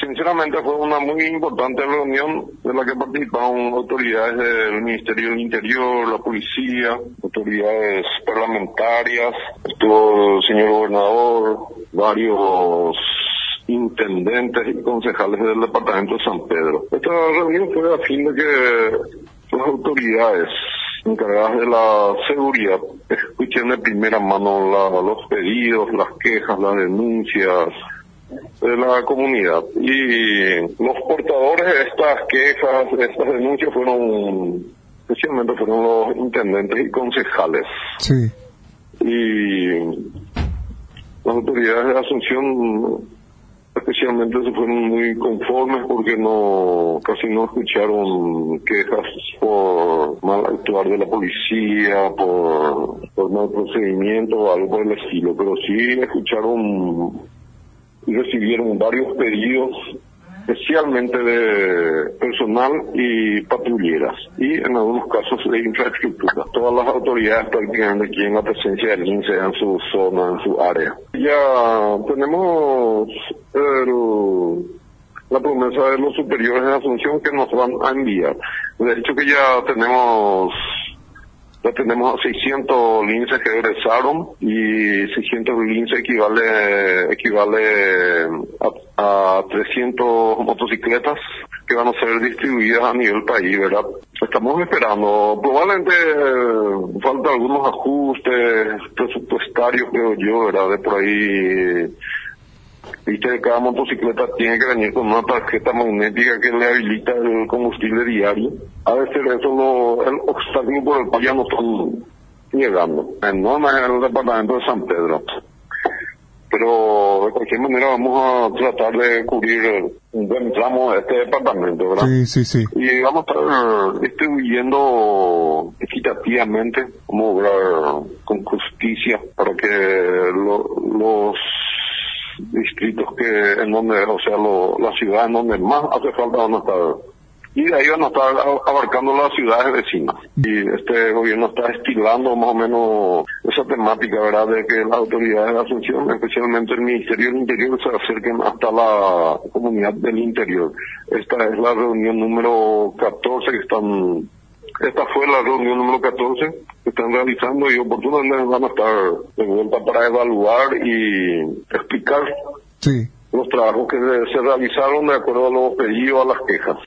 Sinceramente fue una muy importante reunión de la que participaron autoridades del Ministerio del Interior, la policía, autoridades parlamentarias, estuvo el señor gobernador, varios intendentes y concejales del departamento de San Pedro. Esta reunión fue a fin de que las autoridades encargadas de la seguridad escuchen de primera mano los pedidos, las quejas, las denuncias de la comunidad. Y los portadores de estas quejas, de estas denuncias especialmente fueron los intendentes y concejales. Sí. Y las autoridades de Asunción especialmente se fueron muy conformes porque casi no escucharon quejas por mal actuar de la policía, por mal procedimiento o algo por el estilo, pero sí escucharon y recibieron varios pedidos, especialmente de personal y patrulleras, y en algunos casos de infraestructura. Todas las autoridades prácticamente quieren la presencia del INSE en su zona, en su área. Ya tenemos la promesa de los superiores de Asunción que nos van a enviar. De hecho que ya tenemos a 600 linces que egresaron, y 600 linces equivale a 300 motocicletas que van a ser distribuidas a nivel país, ¿verdad? Estamos esperando, probablemente falta algunos ajustes presupuestarios, creo yo, ¿verdad? De por ahí, viste que cada motocicleta tiene que venir con una tarjeta magnética que le habilita el combustible diario. Ha de ser eso el obstáculo por el cual ya no están llegando. No es el departamento de San Pedro. Pero de cualquier manera vamos a tratar de cubrir un buen tramo de este departamento, ¿verdad? Sí. Y vamos a estar distribuyendo equitativamente, vamos a obrar con justicia para que los distritos la ciudad en donde más hace falta van a estar, y de ahí van a estar abarcando las ciudades vecinas. Y este gobierno está estilando más o menos esa temática, ¿verdad?, de que las autoridades de Asunción, especialmente el Ministerio del Interior, se acerquen hasta la comunidad del interior. Esta es la reunión número 14 esta fue la reunión número 14 que están realizando, y oportunamente van a estar de vuelta para evaluar y explicar los trabajos que se realizaron de acuerdo a los pedidos, a las quejas.